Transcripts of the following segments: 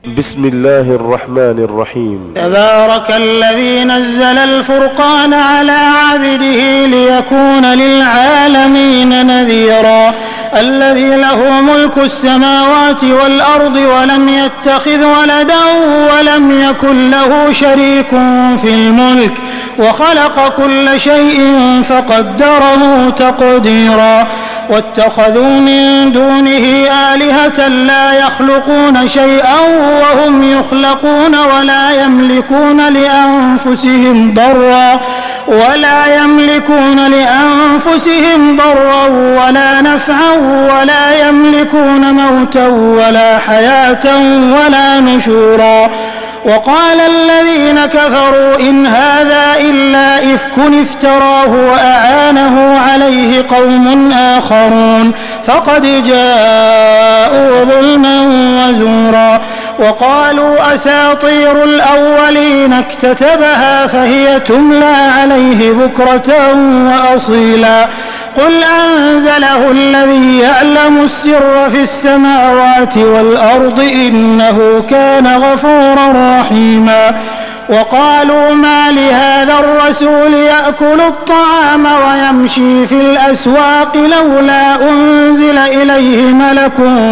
بسم الله الرحمن الرحيم. تبارك الذي نزل الفرقان على عبده ليكون للعالمين نذيرا. الذي له ملك السماوات والأرض ولم يتخذ ولدا ولم يكن له شريك في الملك وخلق كل شيء فقدره تقديرا. واتخذوا من دونه آلهة لا يخلقون شيئا وهم يخلقون ولا يملكون لأنفسهم ضرا ولا نفعا ولا يملكون موتا ولا حياة ولا نشورا. وقال الذين كفروا إن هذا إلا إفك افتراه وأعانه عليه قوم آخرون فقد جاءوا ظلما وزورا. وقالوا أساطير الأولين اكتتبها فهي تملى عليه بكرة وأصيلا. قل أنزله الذي يعلم السر في السماوات والأرض إنه كان غفورا رحيما. وقالوا ما لهذا الرسول يأكل الطعام ويمشي في الأسواق لولا أنزل إليه ملك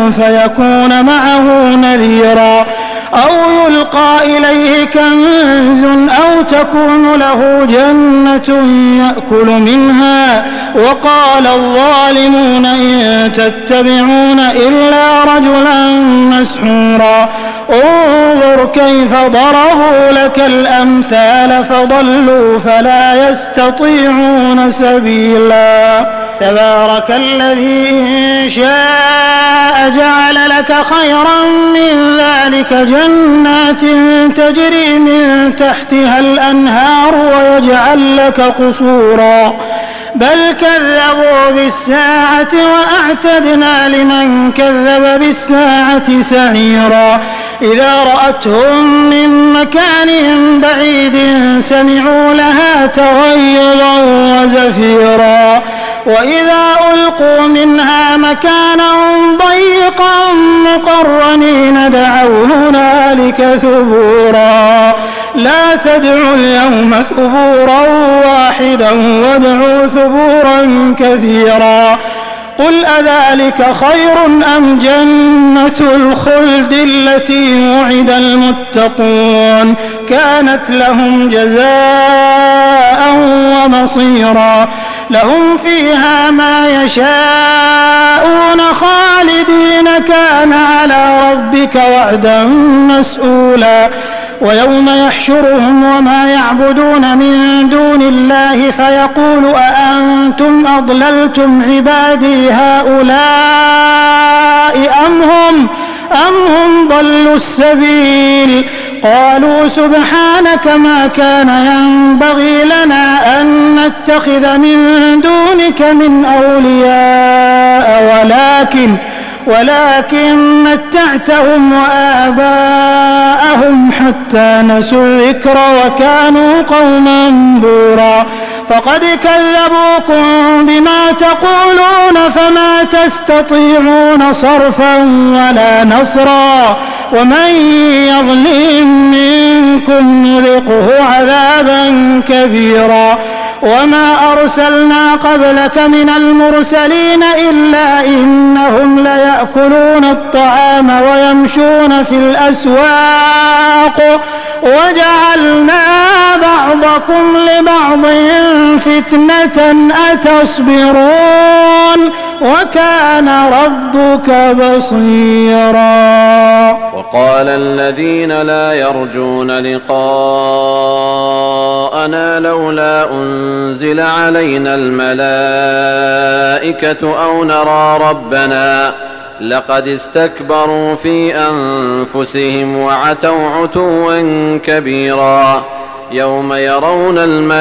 فيكون معه نذيرا أو يلقى إليه كنز أو تكون له جنة يأكل منها. وقال الظالمون إن تتبعون إلا رجلا مسحورا. انظر كيف ضربوا لك الأمثال فضلوا فلا يستطيعون سبيلا. تبارك الذي إن شاء جعل لك خيرا من ذلك جنات تجري من تحتها الأنهار ويجعل لك قصورا بل كذبوا بالساعة وأعتدنا لمن كذب بالساعة سعيرا. إذا رأتهم من مكان بعيد سمعوا لها تغيظا وزفيرا. وإذا ألقوا منها مكانا ضيقا مقرنين دعوا هنالك ثبورا. لا تدعوا اليوم ثبورا واحدا وادعوا ثبورا كثيرا. قل أذلك خير أم جنة الخلد التي وعد المتقون كانت لهم جزاء ومصيرا. لهم فيها ما يشاءون خالدين كان على ربك وعدا مسئولا. ويوم يحشرهم وما يعبدون من دون الله فيقول أأنتم أضللتم عبادي هؤلاء أم هم ضلوا السبيل. قالوا سبحانك ما كان ينبغي لنا أن نتخذ من دونك من أولياء ولكن متعتهم وآباءهم حتى نسوا الذكر وكانوا قوما بورا. فقد كذبوكم بما تقولون فما تستطيعون صرفا ولا نصرا. ومن يظلم منكم نذقه عذابا كبيرا. وما أرسلنا قبلك من المرسلين إلا إنهم ليأكلون الطعام ويمشون في الأسواق وجعلنا بعضكم لبعض فتنة أتصبرون وكان ربك بصيرا. وقال الذين لا يرجون لقاءنا لولا أنزل علينا الملائكة أو نرى ربنا لقد استكبروا في أنفسهم وعتوا عتوا كبيرا. يوم يرون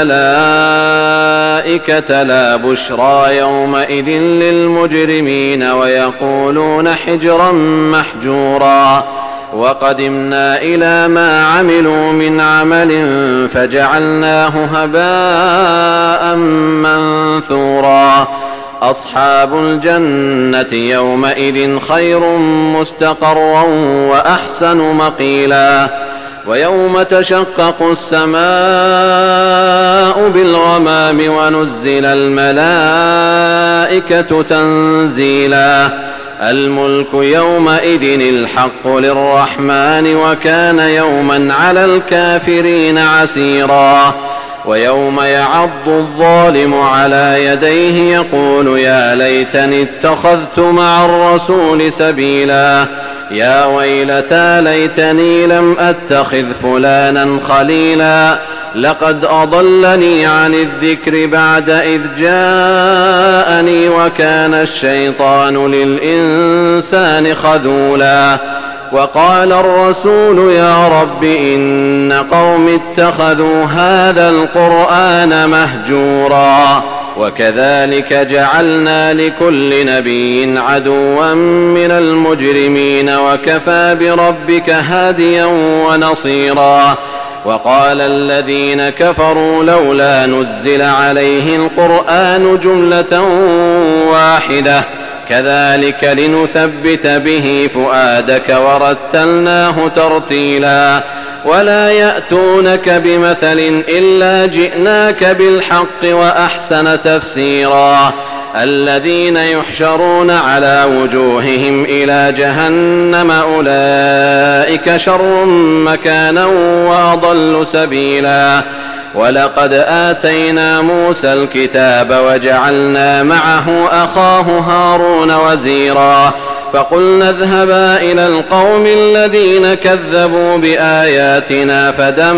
الملائكة لا بشرى يومئذ للمجرمين ويقولون حجرا محجورا. وقدمنا إلى ما عملوا من عمل فجعلناه هباء منثورا. أصحاب الجنة يومئذ خير مستقرا وأحسن مقيلا ويوم تشقق السماء بالغمام ونزل الملائكة تنزيلا الملك يومئذ الحق للرحمن وكان يوما على الكافرين عسيرا ويوم يعض الظالم على يديه يقول يا ليتني اتخذت مع الرسول سبيلا يا ويلتى ليتني لم أتخذ فلانا خليلا لقد أضلني عن الذكر بعد إذ جاءني وكان الشيطان للإنسان خذولا وقال الرسول يا رب إن قوم اتخذوا هذا القرآن مهجورا وكذلك جعلنا لكل نبي عدوا من المجرمين وكفى بربك هاديا ونصيرا وقال الذين كفروا لولا نزل عليه القرآن جملة واحدة كذلك لنثبت به فؤادك ورتلناه ترتيلا ولا يأتونك بمثل إلا جئناك بالحق وأحسن تفسيرا الذين يحشرون على وجوههم إلى جهنم أولئك شر مكانا وأضل سبيلا ولقد آتينا موسى الكتاب وجعلنا معه أخاه هارون وزيرا فقلنا اذهبا إلى القوم الذين كذبوا بآياتنا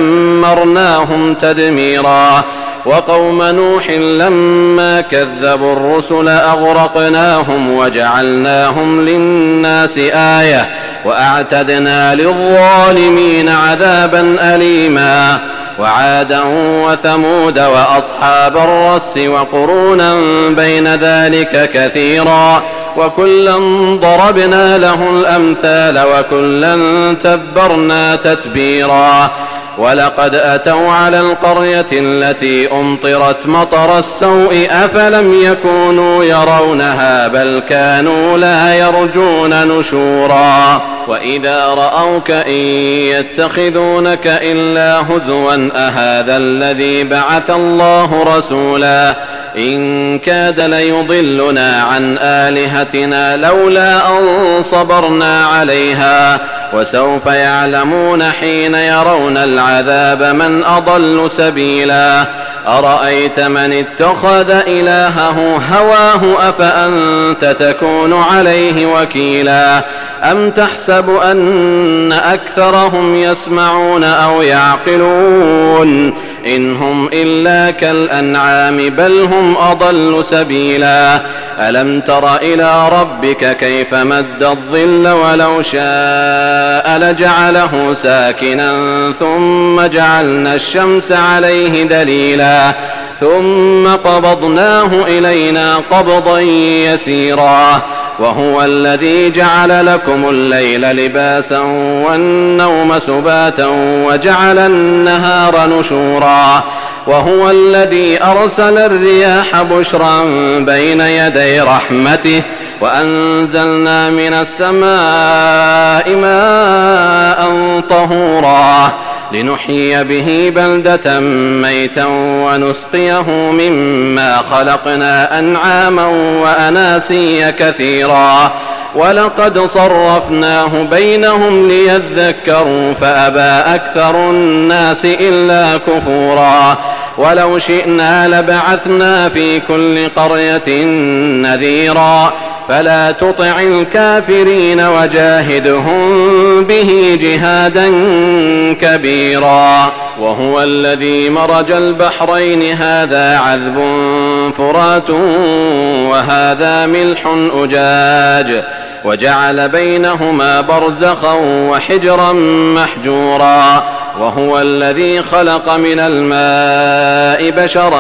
فدمرناهم تدميرا وقوم نوح لما كذبوا الرسل أغرقناهم وجعلناهم للناس آية وأعتدنا للظالمين عذابا أليما وعادا وثمود وأصحاب الرس وقرونا بين ذلك كثيرا وكلا ضربنا له الأمثال وكلا تبرنا تتبيرا ولقد أتوا على القرية التي أمطرت مطر السوء أفلم يكونوا يرونها بل كانوا لا يرجون نشورا وإذا رأوك إن يتخذونك إلا هزوا أهذا الذي بعث الله رسولا إن كاد ليضلنا عن آلهتنا لولا أن صبرنا عليها وسوف يعلمون حين يرون العذاب من أضل سبيلا أرأيت من اتخذ إلهه هواه أفأنت تكون عليه وكيلا أم تحسب أن أكثرهم يسمعون أو يعقلون إن هم إلا كالأنعام بل هم أضل سبيلا ألم تر إلى ربك كيف مد الظل ولو شاء لجعله ساكنا ثم جعلنا الشمس عليه دليلا ثم قبضناه إلينا قبضا يسيرا وهو الذي جعل لكم الليل لباسا والنوم سباتا وجعل النهار نشورا وهو الذي أرسل الرياح بشرا بين يدي رحمته وأنزلنا من السماء ماء طهورا لنحيي به بلدة ميتا ونسقيه مما خلقنا أنعاما وأناسيا كثيرا ولقد صرفناه بينهم ليذكروا فأبى أكثر الناس إلا كفورا ولو شئنا لبعثنا في كل قرية نذيرا فلا تطع الكافرين وجاهدهم به جهادا كبيرا وهو الذي مرج البحرين هذا عذب فرات وهذا ملح أجاج وجعل بينهما برزخا وحجرا محجورا وهو الذي خلق من الماء بشرا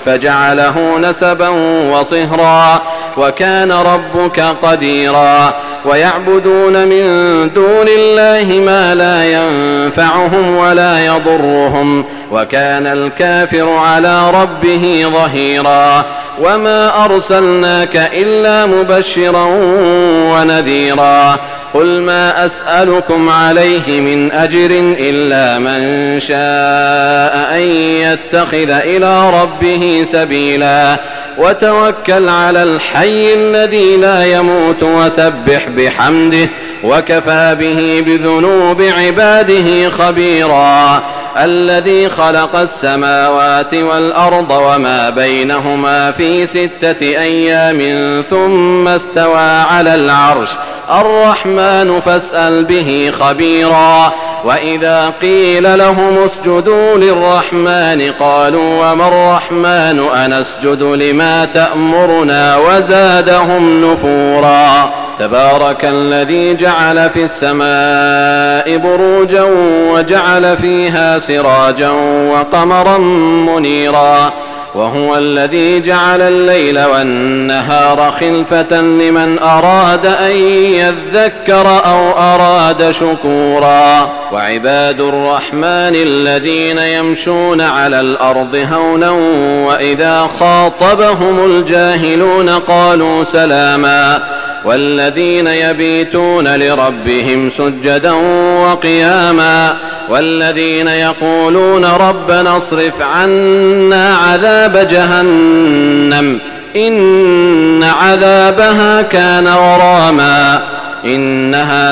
فجعله نسبا وصهرا وكان ربك قديرا ويعبدون من دون الله ما لا ينفعهم ولا يضرهم وكان الكافر على ربه ظهيرا وما أرسلناك إلا مبشرا ونذيرا قل ما أسألكم عليه من أجر إلا من شاء أن يتخذ إلى ربه سبيلا وتوكل على الحي الذي لا يموت وسبح بحمده وكفى به بذنوب عباده خبيرا الذي خلق السماوات والأرض وما بينهما في 6 أيام ثم استوى على العرش الرحمن فاسأل به خبيرا وإذا قيل لهم اسجدوا للرحمن قالوا وما الرحمن أنسجد لما تأمرنا وزادهم نفورا تبارك الذي جعل في السماء بروجا وجعل فيها سراجا وقمرا منيرا وهو الذي جعل الليل والنهار خلفة لمن أراد أن يذكر أو أراد شكورا وعباد الرحمن الذين يمشون على الأرض هونا وإذا خاطبهم الجاهلون قالوا سلاما والذين يبيتون لربهم سجدا وقياما والذين يقولون ربنا اصرف عنا عذاب جهنم إن عذابها كان غراما إنها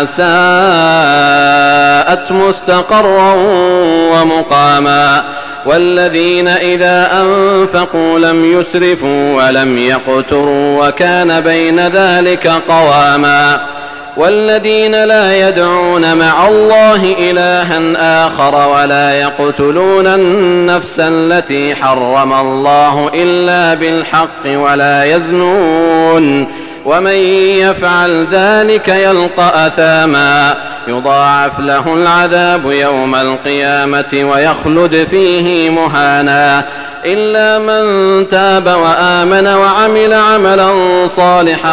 ساءت مستقرا ومقاما والذين إذا أنفقوا لم يسرفوا ولم يقتروا وكان بين ذلك قواما والذين لا يدعون مع الله إلها آخر ولا يقتلون النفس التي حرم الله إلا بالحق ولا يزنون ومن يفعل ذلك يلقى أثاما يضاعف له العذاب يوم القيامة ويخلد فيه مهانا إلا من تاب وآمن وعمل عملا صالحا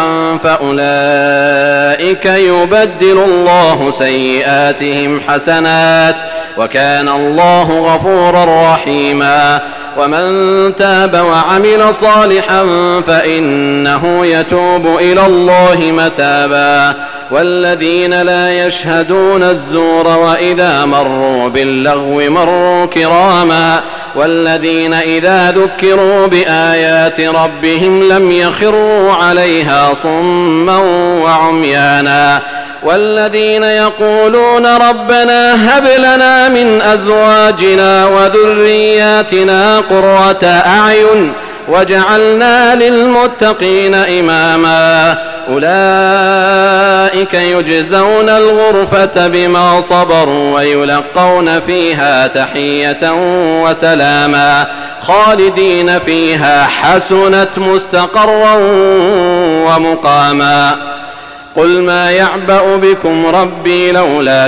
فأولئك يبدل الله سيئاتهم حسنات وكان الله غفورا رحيما ومن تاب وعمل صالحا فإنه يتوب إلى الله متابا والذين لا يشهدون الزور وإذا مروا باللغو مروا كراما والذين إذا ذكروا بآيات ربهم لم يخروا عليها صما وعميانا والذين يقولون ربنا هب لنا من أزواجنا وذرياتنا قرة أعين وجعلنا للمتقين إماما أولئك يجزون الغرفة بما صبروا ويلقون فيها تحية وسلاما خالدين فيها حسنت مستقرا ومقاما قل ما يعبأ بكم ربي لولا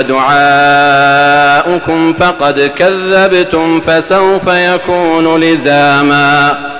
دعاؤكم فقد كذبتم فسوف يكون لزاما